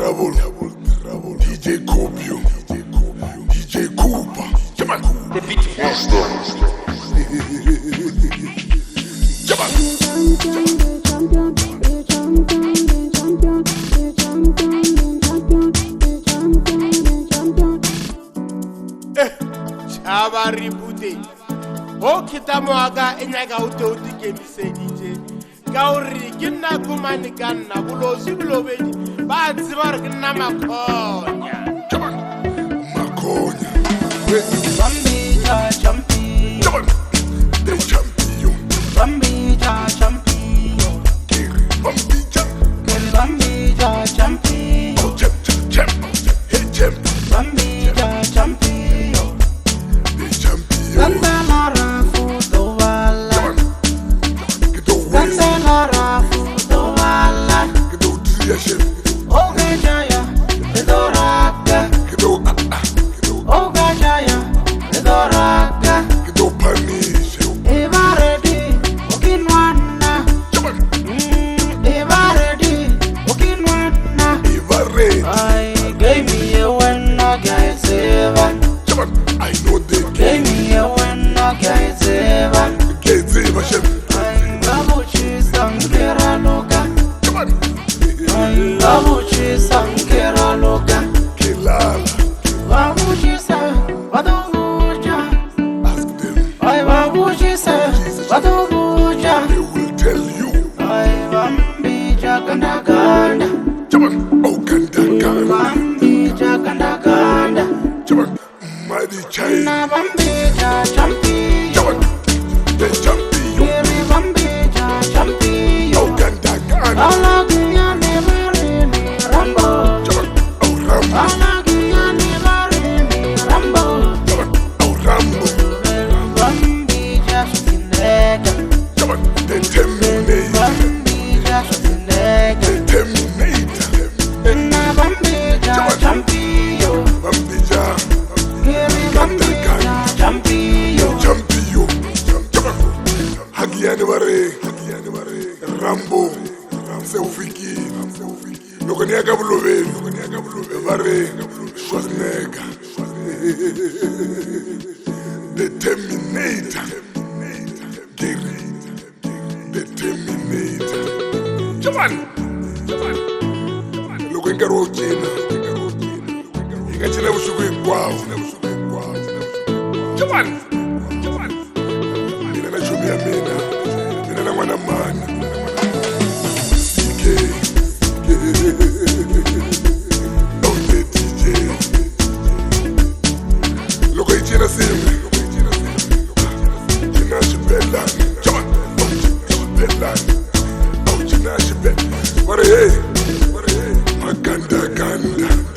Trouble, DJ Copio, DJ Cooper. Come on, The beat master. Chaba ribute. O kita moaga enyaga uto dikebise DJ. Kauri kinna kumani kanna bulozi bulobedi. Ba tsibar kinna makonya. Come on, Makonya. Bambita champi, Come on, the champion. Bambita champi, Kiri Bambija. Bambita champi, Oh, champ. Hey, champ. Bambita champi. The champion. Candelara futo wala, Come on, get away. Candelara futo wala. Get out to the chef. Oga jaya, edoraka. Get out, get out. Oga jaya, edoraka. Get out, punish. Eva ready, okinwana. Come on, Eva ready, okinwana. Ivare. I gave me a when I get seven. Come on, I know they Gave me a when I get seven. can't save a chef. I love you, Sankera Loka. Come on, I love you, Sankera Loka. Kelala. Babuji say, Badobuja. Ask them, I Babuji say, Badobuja. they will tell you. I Bambi Jagandaganda. Come on, oh, Ganda. Bambi Jagandaganda. Come on, mighty child. Na Bambi Champi. Come on, the champion. Kiri Bambi Champi. Oh, Ganda. Alagia never really Rambo. Come on, oh, Rambo. Alagia never really Rambo. Come on, oh, Rambo. Bambi just in leg. Come on, the Terminator. Bambi just in leg. The Terminator. Na Bambi Champi. Bambija. Kiri Bambi Champi. Champion. Come on, Hagiani Vare. Rambo. Seufiki. Loko ni akabuloveni. Vare. Schwarzenegger. The Terminator. Gary. The Terminator. Come on. Loko nkarhi wo cina. Hi nga cina vusiku hinkwavo. Come on. Mina na chomi ya mina na n'wana mani. CK. Oh, the DJ. Loko hi cina simbi. Cina xibelani. Come on. Oh, xibelani. Oh, cina xibelani. Mara hey. Maganda.